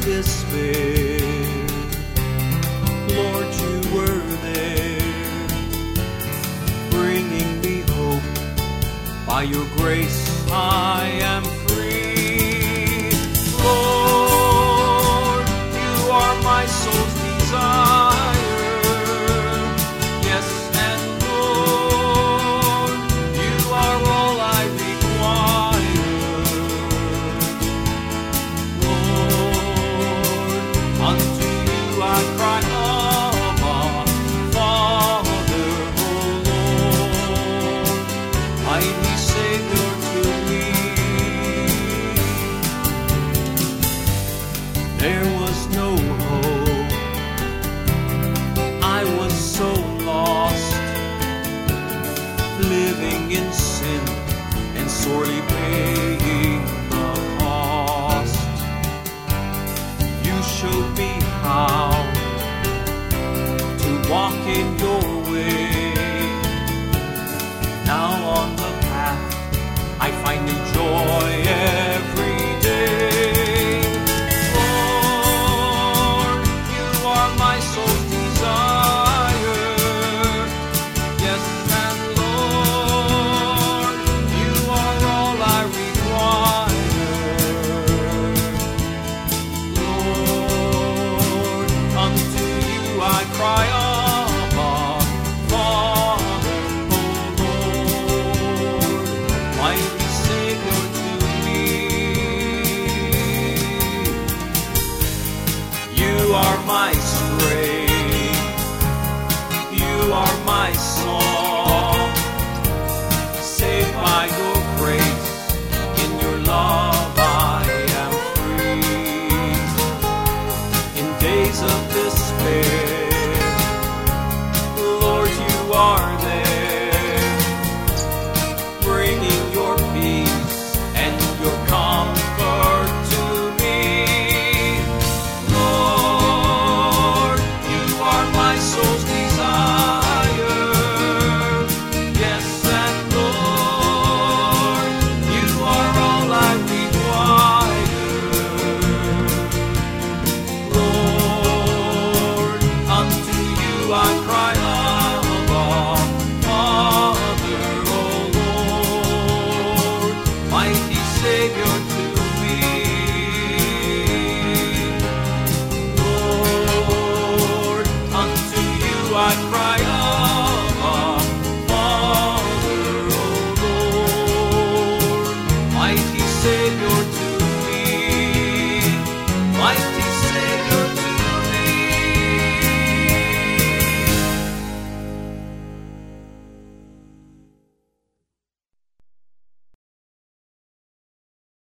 despair, Lord, you were there, bringing me hope. By your grace I am free. Lord, you are my soul's desire. Yes, and Lord, you are all I require. Lord, unto you I cry, Abba, Father, O Lord, mighty Savior to me. There was no hope, I was so lost, living in sin and sorely paying the cost. You showed me how to walk in your way. Now on the path I find new joy every day. Lord, you are my soul's desire. Yes, and Lord, you are all I require. Lord, unto you I cry, Abba, Father, O Lord, mighty Savior to me. You are my strength, you are my song, saved by your grace, in your love I am free. In days of despair, Lord, you are there, bringing your peace and your comfort to me. Lord, you are my soul's